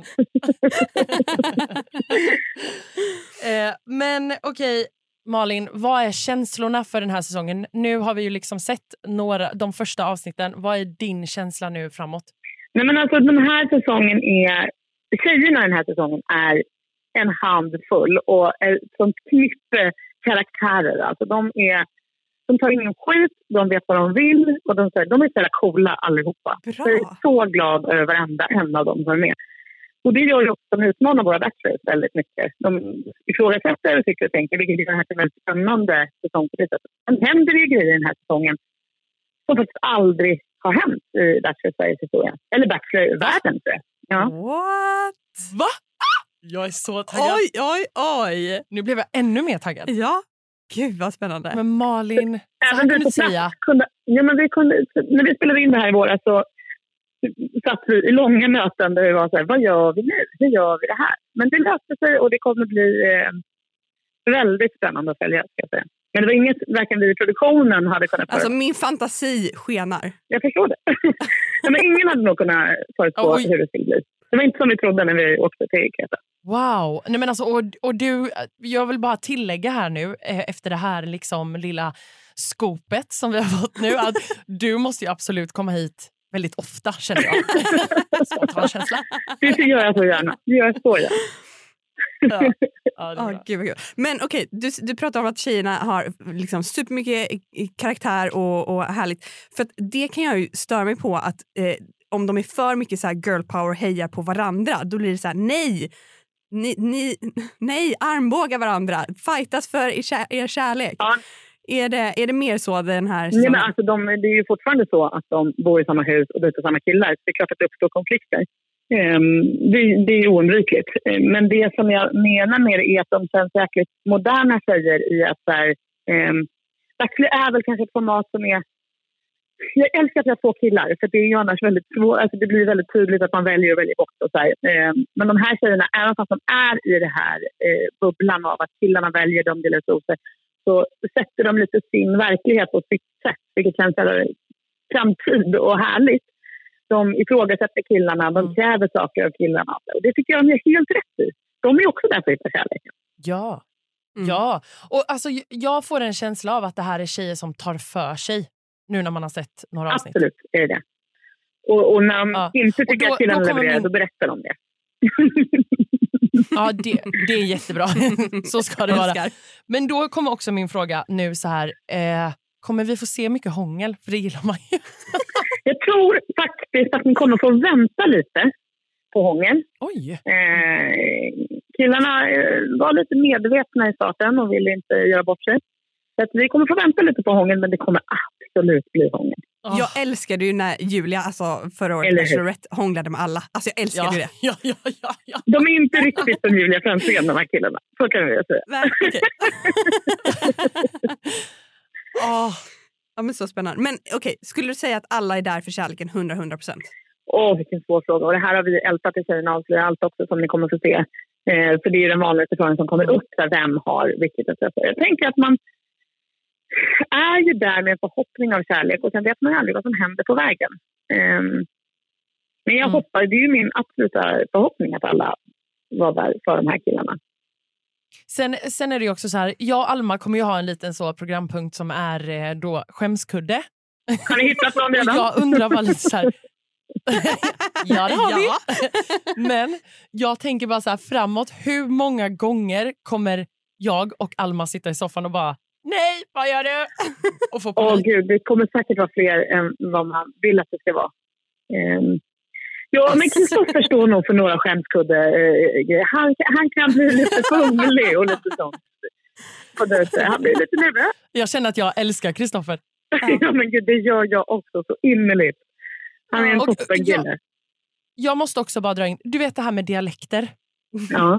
Speaker 3: eh, men okej, okay, Malin, vad är känslorna för den här säsongen? Nu har vi ju liksom sett några, de första avsnitten. Vad är din känsla nu framåt?
Speaker 1: Nej, men alltså den här säsongen är... Tjejerna den här säsongen är en handfull och ett sånt knippe karaktärer. Alltså de är... De tar ingen skit, de vet vad de vill och de, de är så här coola allihopa.
Speaker 2: Bra.
Speaker 1: Jag är så glad över varenda en av dem som är med. Och det gör ju också att de utmanar våra bachelors väldigt mycket. De ifrågasätter och tycker och tänker, vilket är den här väldigt spännande säsong. Men händer det ju grejer i den här säsongen som faktiskt aldrig har hänt i Bachelor Sveriges historia. Eller Bachelor-världen, tror jag. Ja.
Speaker 2: What?
Speaker 3: Va? Jag är så taggad.
Speaker 2: Oj, oj, oj.
Speaker 3: Nu blev jag ännu mer taggad.
Speaker 2: Ja. Gud vad spännande.
Speaker 3: Men Malin, så
Speaker 1: Även
Speaker 3: här kan du säga.
Speaker 1: Kunde, ja, men vi kunde, när vi spelade in det här i våras så satt vi i långa möten där vi var så här, vad gör vi nu? Hur gör vi det här? Men det löste sig och det kommer bli eh, väldigt spännande att följa, ska jag säga. Men det var inget, varken vi i produktionen hade kunnat
Speaker 2: Alltså min fantasi skenar.
Speaker 1: Jag förstår det. Ja, men ingen hade nog kunnat förutspå
Speaker 3: Oj.
Speaker 1: hur det skulle bli. Det var inte som vi trodde när vi åkte till Kreta.
Speaker 3: Wow. Nej, men alltså, och, och du, jag vill bara tillägga här nu eh, efter det här liksom lilla skopet som vi har fått nu att du måste ju absolut komma hit väldigt ofta, känner jag. Spontan känsla.
Speaker 1: Det gör jag så gärna. Det gör jag så gärna.
Speaker 3: Ja. Ja, det är
Speaker 2: Oh,
Speaker 3: bra.
Speaker 2: gud vad kul. Men okej, okay, du, du pratar om att tjejerna har liksom supermycket karaktär och, och härligt. För att det kan jag ju störa mig på att eh, om de är för mycket så här girl power hejar på varandra, då blir det så här: nej, ni, ni, nej, armbåga varandra, fightas för er, kär, er kärlek.
Speaker 1: Ja.
Speaker 2: Är det, är det mer så den här
Speaker 1: Nej, men alltså de, det är ju fortfarande så att de bor i samma hus och dejtar samma killar. Det är klart att det uppstår konflikter. Um, det, det är oundvikligt. Men det som jag menar med det är att de känns säkert moderna tjejer i att så här, um, Bachelor är väl kanske ett format som är... Jag älskar att jag har två killar, för det är ju annars väldigt svårt. Alltså det blir väldigt tydligt att man väljer och väljer bort och så här. Um, men de här tjejerna, även fast de är i det här uh, bubblan av att killarna väljer dem till ett rosor, så sätter de lite sin verklighet på sitt sätt, vilket känns framtid och härligt. De ifrågasätter killarna, de kräver saker av killarna. Och det tycker jag de är helt rätt i. De är också där för att hitta kärleken.
Speaker 3: Ja,
Speaker 2: Mm.
Speaker 3: ja. Och alltså, jag får en känsla av att det här är tjejer som tar för sig nu när man har sett några avsnitt.
Speaker 1: Absolut, är det. Och, och när de
Speaker 3: Ja.
Speaker 1: inte tycker
Speaker 3: då-
Speaker 1: att killarna
Speaker 3: då kommer
Speaker 1: levererar,
Speaker 3: min-
Speaker 1: då berättar de det.
Speaker 3: Ja, det, det är jättebra. Så ska det vara.
Speaker 2: Älskar.
Speaker 3: Men då kommer också min fråga nu så här. Eh, kommer vi få se mycket hångel? För det gillar man ju.
Speaker 1: Jag tror faktiskt att ni kommer få vänta lite på hångel.
Speaker 3: Oj.
Speaker 1: Eh, killarna eh, var lite medvetna i starten och ville inte göra bort sig. Så att vi kommer få vänta lite på hångel, men det kommer absolut bli hångel.
Speaker 3: Oh.
Speaker 2: Jag älskade ju när Julia, alltså förra året,
Speaker 1: Eller hur?
Speaker 2: Bachelorette, hånglade med alla. Alltså jag älskade
Speaker 3: Ja,
Speaker 2: ju det.
Speaker 3: ja, ja, ja, ja.
Speaker 1: De är inte riktigt som Julia Fransén, de här killarna. Så kan vi säga.
Speaker 2: Nej, okej.
Speaker 3: Åh.
Speaker 2: Ja, men så spännande. Men okej, skulle du säga att alla är där för kärleken hundra procent?
Speaker 1: Åh, vilken svår fråga. Och det här har vi ältat i Tjejerna avslöjar allt också, som ni kommer få se. Eh, för det är ju den vanligaste frågan som kommer upp, där vem har vilket intresse. Jag tänker att man är ju där med en förhoppning av kärlek, och sen vet man aldrig vad som händer på vägen. Eh, men jag
Speaker 3: Mm.
Speaker 1: hoppas, det är ju min absoluta förhoppning att alla var där för de här killarna.
Speaker 3: Sen, sen är det ju också så här. Jag och Alma kommer ju ha en liten så programpunkt som är eh, då skämskudde.
Speaker 1: Har ni hittat någon
Speaker 3: Och
Speaker 1: redan?
Speaker 3: jag undrar bara lite så här. Ja, det har vi.
Speaker 2: Ja.
Speaker 3: Men jag tänker bara så här framåt. Hur många gånger kommer jag och Alma sitta i soffan och bara nej, vad gör du? Och få
Speaker 1: Åh
Speaker 3: panik.
Speaker 1: gud, det kommer säkert vara fler än vad man vill att det ska vara. Um, ja, men Kristoffer står nog för några skämskudde. Uh, han, han kan bli lite fumlig och lite sånt. Och det, han blir lite nervös.
Speaker 3: Jag känner att jag älskar Kristoffer.
Speaker 1: Ja, men gud, det gör jag också så innerligt. Han är en
Speaker 3: Och,
Speaker 1: toppenkille.
Speaker 3: jag, jag måste också bara dra in. Du vet det här med dialekter.
Speaker 1: Ja.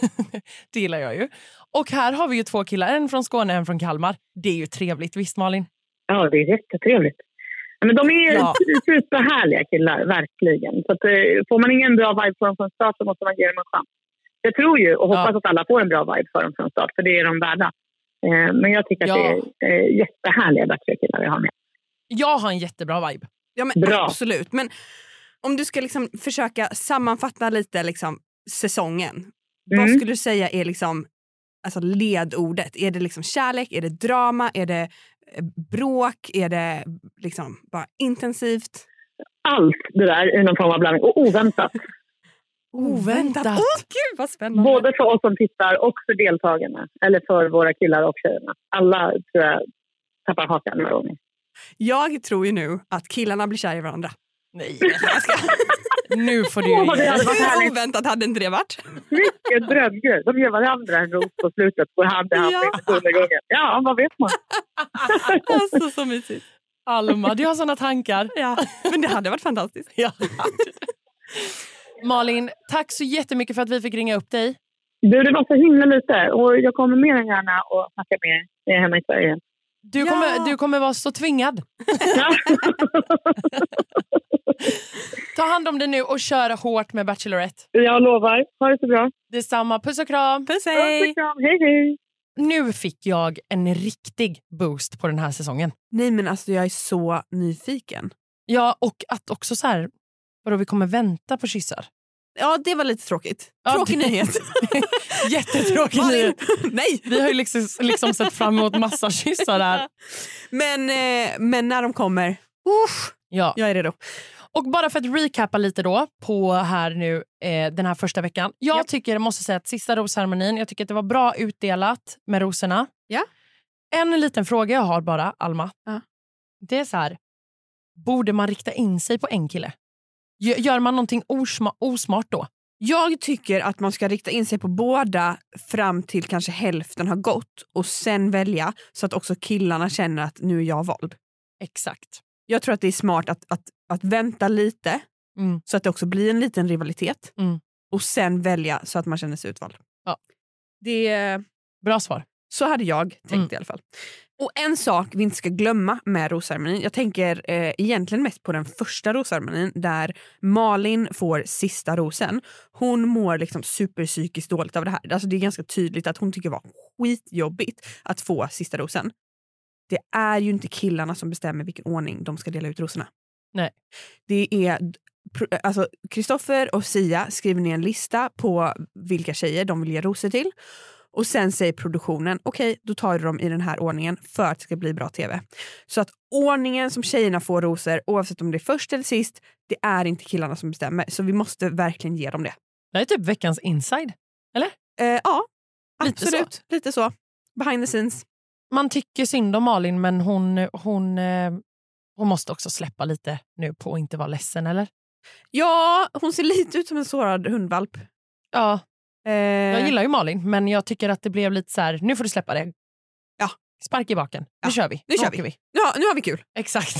Speaker 3: Det gillar jag ju. Och här har vi ju två killar. En från Skåne, en från Kalmar. Det är ju trevligt, visst Malin?
Speaker 1: Ja, det är jättetrevligt. Ja, men de är
Speaker 3: Ja.
Speaker 1: superhärliga killar, verkligen. Så att, eh, får man ingen bra vibe för dem från start, så måste man ge dem en chans. Jag tror ju och hoppas
Speaker 3: Ja.
Speaker 1: att alla får en bra vibe för dem från start, för det är de värda. Eh, men jag tycker att
Speaker 3: Ja.
Speaker 1: det är eh, jättehärliga bachelorkillar vi har med.
Speaker 3: Jag har en jättebra vibe.
Speaker 2: Ja, men
Speaker 1: Bra.
Speaker 2: absolut. Men om du ska liksom försöka sammanfatta lite liksom säsongen.
Speaker 1: Mm.
Speaker 2: Vad skulle du säga är liksom alltså ledordet? Är det liksom kärlek? Är det drama? Är det eh, bråk? Är det liksom bara intensivt?
Speaker 1: Allt det där i någon form av blandning. Och oväntat.
Speaker 3: Oväntat.
Speaker 2: Åh gud vad spännande.
Speaker 1: Både för oss som tittar och för deltagarna. Eller för våra killar och tjejerna. Alla tror jag tappar hakan några gånger.
Speaker 2: Jag tror ju nu att killarna blir kär i varandra.
Speaker 3: Nej, jag ska. Nu får du
Speaker 1: Åh, vad det
Speaker 3: ju...
Speaker 1: hade varit härligt.
Speaker 2: Oväntat hade inte det varit.
Speaker 1: Vilken drömgrej. De ger varandra en ros på slutet. Går hand i hand
Speaker 2: Ja.
Speaker 1: inför undergången. Ja, vad vet man?
Speaker 2: Alltså så mysigt.
Speaker 3: Alma, du har såna tankar.
Speaker 2: Ja, men det hade varit fantastiskt.
Speaker 3: Ja. Malin, tack så jättemycket för att vi fick ringa upp dig.
Speaker 1: Du, det var så himla lite. Och jag kommer mer än gärna och snacka med er hemma i Sverige.
Speaker 3: Du,
Speaker 2: Ja.
Speaker 3: kommer, du kommer vara så tvingad.
Speaker 1: Ja.
Speaker 3: Ta hand om dig nu och kör hårt med Bachelorette.
Speaker 1: Jag lovar. Ha det så bra.
Speaker 3: Detsamma, puss och kram.
Speaker 2: Puss,
Speaker 1: Puss
Speaker 2: hej!
Speaker 1: och kram. Hej, hej.
Speaker 3: Nu fick jag en riktig boost på den här säsongen.
Speaker 2: Nej men alltså jag är så nyfiken.
Speaker 3: Ja, och att också så här, vadå, vi kommer vänta på kyssar.
Speaker 2: Ja, det var lite tråkigt.
Speaker 3: Ja,
Speaker 2: Tråkig
Speaker 3: det-
Speaker 2: nyhet.
Speaker 3: Jättetråkig
Speaker 2: Malin,
Speaker 3: nyhet.
Speaker 2: nej!
Speaker 3: Vi har ju liksom, liksom sett fram emot massa kyssar där.
Speaker 2: Men, eh, men när de kommer, usch,
Speaker 3: Ja.
Speaker 2: jag är redo.
Speaker 3: Och bara för att recappa lite då på här nu eh, den här första veckan. Jag yep. tycker, jag måste säga att sista rosceremonin, jag tycker att det var bra utdelat med rosorna.
Speaker 2: Ja.
Speaker 3: En liten fråga jag har bara, Alma.
Speaker 2: Uh.
Speaker 3: Det är så här, borde man rikta in sig på en kille? Gör man någonting osma- osmart då?
Speaker 2: Jag tycker att man ska rikta in sig på båda fram till kanske hälften har gått och sen välja så att också killarna känner att nu är jag vald.
Speaker 3: Exakt.
Speaker 2: Jag tror att det är smart att, att, att vänta lite mm. så att det också blir en liten rivalitet
Speaker 3: mm.
Speaker 2: och sen välja så att man känner sig utvald.
Speaker 3: Ja.
Speaker 2: Det är
Speaker 3: bra svar.
Speaker 2: Så hade jag tänkt mm. i alla fall. Och en sak vi inte ska glömma med rosceremonin. Jag tänker eh, egentligen mest på den första rosceremonin där Malin får sista rosen. Hon mår liksom superpsykiskt dåligt av det här. Alltså det är ganska tydligt att hon tycker det var skitjobbigt att få sista rosen. Det är ju inte killarna som bestämmer vilken ordning de ska dela ut rosorna.
Speaker 3: Nej.
Speaker 2: Det är alltså Kristoffer och Sia skriver ner en lista på vilka tjejer de vill ge rosor till. Och sen säger produktionen, okej, okay, då tar de i den här ordningen för att det ska bli bra tv. Så att ordningen som tjejerna får rosor, oavsett om det är först eller sist, det är inte killarna som bestämmer. Så vi måste verkligen ge dem det.
Speaker 3: Det är typ veckans inside, eller?
Speaker 2: Eh, ja,
Speaker 3: lite
Speaker 2: absolut.
Speaker 3: Så.
Speaker 2: Lite så. Behind the scenes.
Speaker 3: Man tycker synd om Malin, men hon, hon, hon måste också släppa lite nu på att inte vara ledsen, eller?
Speaker 2: Ja, hon ser lite ut som en sårad hundvalp.
Speaker 3: Ja. Jag gillar ju Malin, men jag tycker att det blev lite så här, nu får du släppa det.
Speaker 2: Ja.
Speaker 3: Spark i baken. Nu
Speaker 2: ja.
Speaker 3: kör vi.
Speaker 2: Nu, nu kör vi. vi. Ja, nu har vi kul.
Speaker 3: Exakt.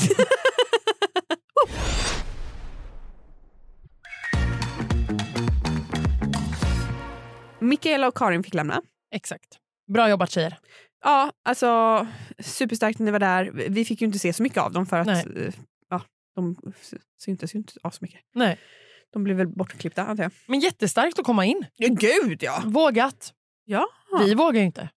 Speaker 2: Mikaela och Karin fick lämna.
Speaker 3: Exakt. Bra jobbat, tjejer.
Speaker 2: Ja, alltså superstarkt när ni var där. Vi fick ju inte se så mycket av dem för att Nej. ja, de syntes ju inte av så mycket.
Speaker 3: Nej.
Speaker 2: De blev väl bortklippta, antar jag.
Speaker 3: Men jättestarkt att komma in.
Speaker 2: Ja, gud, ja.
Speaker 3: Vågat.
Speaker 2: Ja.
Speaker 3: Vi vågar ju inte.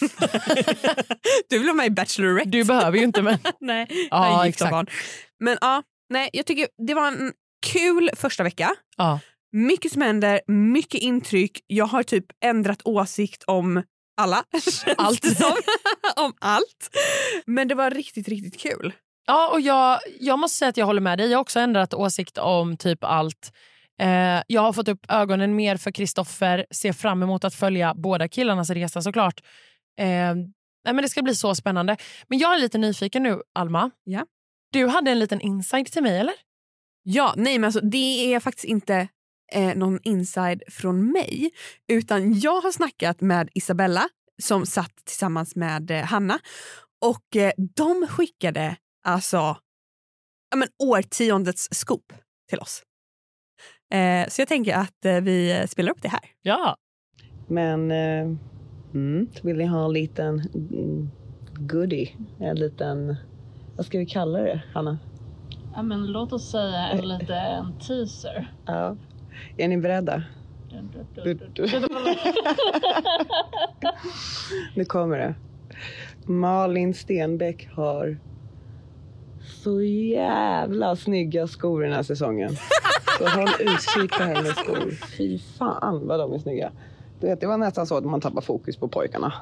Speaker 2: Du vill ha mig i Bachelorette.
Speaker 3: Du behöver ju inte, men...
Speaker 2: nej,
Speaker 3: ja,
Speaker 2: exakt. Barn. Men ja, nej, jag tycker det var en kul första vecka.
Speaker 3: Ja.
Speaker 2: Mycket som händer, mycket intryck. Jag har typ ändrat åsikt om alla.
Speaker 3: Allt.
Speaker 2: om allt. Men det var riktigt, riktigt kul.
Speaker 3: Ja, och jag, jag måste säga att jag håller med dig. Jag har också ändrat åsikt om typ allt. Eh, jag har fått upp ögonen mer för Kristoffer. Ser fram emot att följa båda killarnas resa såklart. Eh, nej, men det ska bli så spännande. Men jag är lite nyfiken nu, Alma.
Speaker 2: Ja.
Speaker 3: Du hade en liten insight till mig, eller?
Speaker 2: Ja, nej men alltså det är faktiskt inte eh, någon inside från mig. Utan jag har snackat med Isabella som satt tillsammans med eh, Hanna. Och eh, de skickade alltså ja, men årtiondets scoop till oss. Eh, så jag tänker att eh, vi spelar upp det här.
Speaker 3: Ja.
Speaker 4: Men eh, mm, vill ni ha en liten mm, goodie? En liten, vad ska vi kalla det, Hanna?
Speaker 5: Ja, men låt oss säga en liten teaser.
Speaker 4: Ja. Är ni beredda? Nu kommer det. Malin Stenbeck har så jävla snygga skor den här säsongen. Så håll utkik på hennes skor. Fy fan vad de är snygga. Du vet, det var nästan så att man tappar fokus på pojkarna.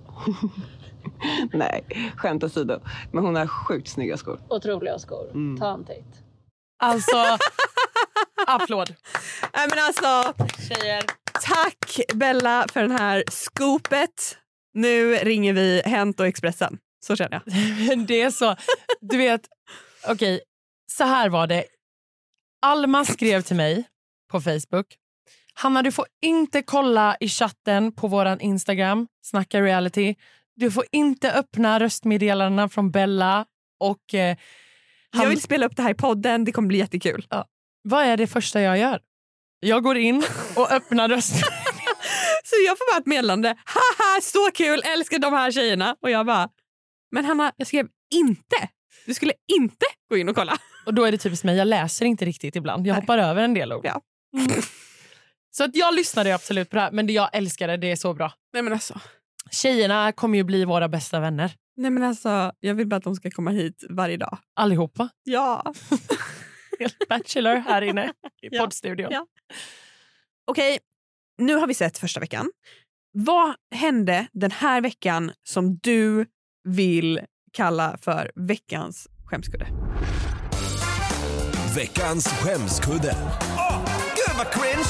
Speaker 4: Nej, skämt åsido. Men hon har sjukt snygga skor.
Speaker 5: Otroliga skor. Mm. Ta en titt.
Speaker 3: Alltså, applåd.
Speaker 2: Nej men alltså,
Speaker 3: tjejer.
Speaker 2: Tack Bella för den här scoopet. Nu ringer vi Hänt och Expressen. Så känner jag.
Speaker 3: Det är så. Du vet, okej, okay, så här var det. Alma skrev till mig på Facebook. Hanna, du får inte kolla i chatten på våran Instagram, Snacka Reality. Du får inte öppna röstmeddelandena från Bella. Och, eh, han...
Speaker 2: Jag vill spela upp det här i podden, det kommer bli jättekul.
Speaker 3: Ja. Vad är det första jag gör? Jag går in och öppnar röstmeddelandena.
Speaker 2: Så jag får bara ett meddelande. Haha, så kul, älskar de här tjejerna. Och jag bara, men Hanna, jag skrev inte. Du skulle inte gå in och kolla.
Speaker 3: Och då är det typiskt mig, jag läser inte riktigt ibland. Jag Nej. hoppar över en del ord.
Speaker 2: Ja.
Speaker 3: Mm. Så att jag lyssnade absolut på det här, men det jag älskade, det är så bra.
Speaker 2: Nej men alltså.
Speaker 3: Tjejerna kommer ju bli våra bästa vänner.
Speaker 2: Nej men alltså, jag vill bara att de ska komma hit varje dag.
Speaker 3: Allihopa?
Speaker 2: Ja.
Speaker 3: Bachelor här inne i poddstudion.
Speaker 2: Ja. Okej, nu har vi sett första veckan. Vad hände den här veckan som du vill kalla för veckans skämskudde?
Speaker 6: Veckans skämskudde. Åh, oh, gud vad cringe!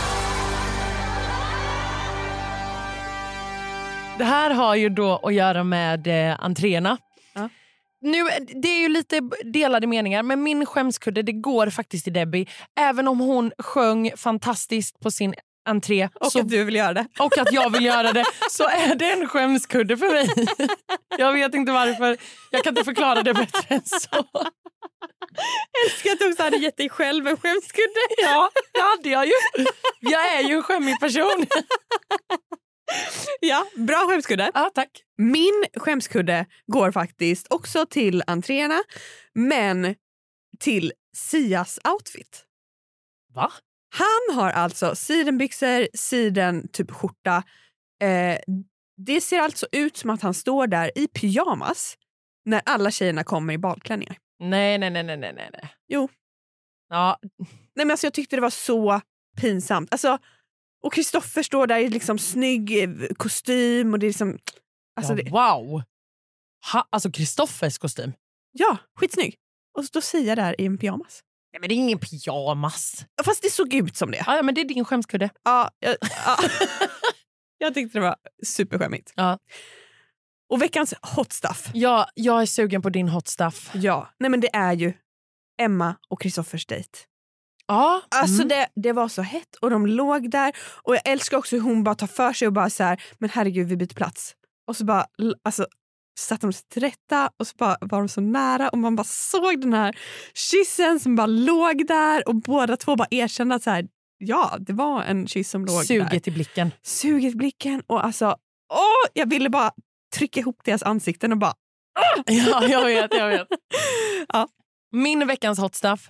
Speaker 3: Det här har ju då att göra med eh, entréerna.
Speaker 2: Ja.
Speaker 3: Nu, det är ju lite delade meningar, men min skämskudde, det går faktiskt till Debbie. Även om hon sjöng fantastiskt på sin entré.
Speaker 2: Och
Speaker 3: så,
Speaker 2: att du vill göra det.
Speaker 3: Och att jag vill göra det. Så är det en skämskudde för mig. Jag vet inte varför. Jag kan inte förklara det bättre än så.
Speaker 2: Älskar att du också hade gett dig själv en skämskudde.
Speaker 3: Ja, det hade jag ju. Jag är ju en skämmig person.
Speaker 2: Ja, bra skämskudde.
Speaker 3: Ja, tack.
Speaker 2: Min skämskudde går faktiskt också till entréerna, men till Sias outfit.
Speaker 3: Va?
Speaker 2: Han har alltså sidenbyxor, siden typ skjorta. Eh, det ser alltså ut som att han står där i pyjamas när alla tjejerna kommer i balklänningar.
Speaker 3: Nej, nej, nej, nej, nej, nej.
Speaker 2: Jo.
Speaker 3: Ja.
Speaker 2: Nej, men alltså jag tyckte det var så pinsamt. Alltså, och Kristoffer står där i liksom snygg kostym och det är liksom... Alltså
Speaker 3: ja,
Speaker 2: det,
Speaker 3: wow! Ha, alltså Kristoffers kostym.
Speaker 2: ja, skitsnygg. Och så säger jag där i en pyjamas.
Speaker 3: Nej, men det är ingen pyjamas.
Speaker 2: Fast det såg ut som det.
Speaker 3: Ja, men det är din skämskudde.
Speaker 2: Ja, jag, ja. Jag tyckte det var superskämmigt.
Speaker 3: Ja.
Speaker 2: Och veckans hot stuff.
Speaker 3: Ja, jag är sugen på din hot stuff.
Speaker 2: Ja, nej men det är ju Emma och Kristoffers dejt.
Speaker 3: Ja.
Speaker 2: Alltså
Speaker 3: mm.
Speaker 2: det, det var så hett och de låg där. Och jag älskar också hur hon bara tar för sig och bara så här, men herregud vi byter plats. Och så bara, alltså satt de sig till rätta och så bara var de så nära och man bara såg den här kyssen som bara låg där och båda två bara erkände att så här, ja, det var en kyss som låg
Speaker 3: Suget
Speaker 2: där.
Speaker 3: i blicken.
Speaker 2: Suget i blicken och alltså, åh, jag ville bara trycka ihop deras ansikten och bara, åh!
Speaker 3: Ja, jag vet, jag vet.
Speaker 2: Ja.
Speaker 3: Min veckans hot stuff.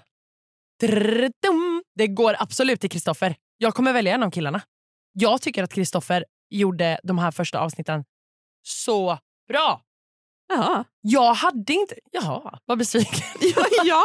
Speaker 3: Drrrdum. Det går absolut till Kristoffer. Jag kommer välja en av killarna. Jag tycker att Kristoffer gjorde de här första avsnitten så bra.
Speaker 2: Ja.
Speaker 3: Jag hade inte... Jaha, vad besviken.
Speaker 2: Ja, ja.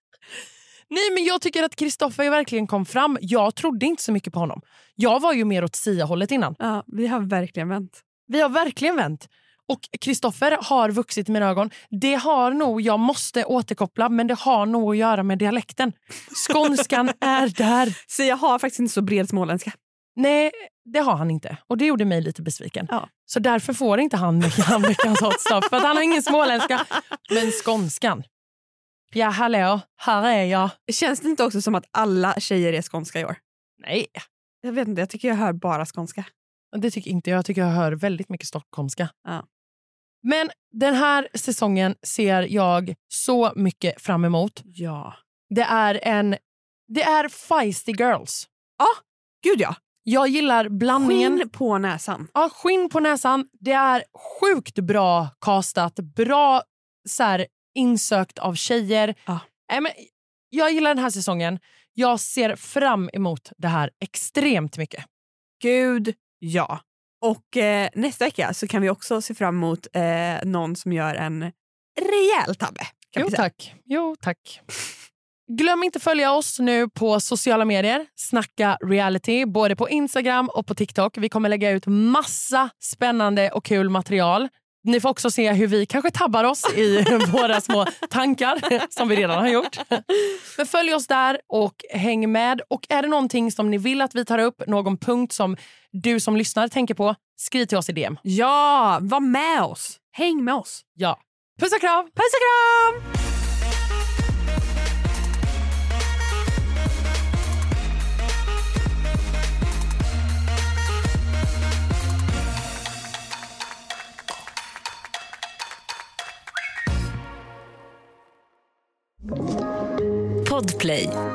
Speaker 3: Nej, men jag tycker att Kristoffer verkligen kom fram. Jag trodde inte så mycket på honom. Jag var ju mer åt Sia-hållet innan.
Speaker 2: Ja, vi har verkligen vänt.
Speaker 3: Vi har verkligen vänt. Och Kristoffer har vuxit i mina ögon. Det har nog, jag måste återkoppla, men det har nog att göra med dialekten. Skånskan är där.
Speaker 2: Så jag har faktiskt inte så bred småländska.
Speaker 3: Nej, det har han inte. Och det gjorde mig lite besviken.
Speaker 2: Ja.
Speaker 3: Så därför får inte han han veckans hot stuff. För att han har ingen småländska. Men skånskan. Ja, hallå. Här är jag.
Speaker 2: Känns det inte också som att alla tjejer är skånska i år?
Speaker 3: Nej.
Speaker 2: Jag vet inte, jag tycker jag hör bara skånska.
Speaker 3: Det tycker inte jag. Jag tycker jag hör väldigt mycket stockholmska.
Speaker 2: Ja.
Speaker 3: Men den här säsongen ser jag så mycket fram emot.
Speaker 2: Ja.
Speaker 3: Det är en... Det är feisty girls.
Speaker 2: Ja, gud ja.
Speaker 3: Jag gillar blandningen.
Speaker 2: Skinn på näsan.
Speaker 3: Ja, skinn på näsan. Det är sjukt bra castat. Bra så här, insökt av tjejer.
Speaker 2: Ja.
Speaker 3: Äh, men, jag gillar den här säsongen. Jag ser fram emot det här extremt mycket.
Speaker 2: Gud ja. Och eh, nästa vecka så kan vi också se fram emot eh, någon som gör en rejäl tabbe. Kan
Speaker 3: Jo
Speaker 2: vi säga.
Speaker 3: tack. Jo tack. Glöm inte följa oss nu på sociala medier. Snacka reality, både på Instagram och på TikTok. Vi kommer lägga ut massa spännande och kul material. Ni får också se hur vi kanske tabbar oss i våra små tankar som vi redan har gjort. Men följ oss där och häng med. Och är det någonting som ni vill att vi tar upp, någon punkt som du som lyssnar tänker på, skriv till oss i D M.
Speaker 2: Ja, var med oss. Häng med oss.
Speaker 3: Ja. Puss och kram!
Speaker 2: Puss och kram!
Speaker 7: Podplay.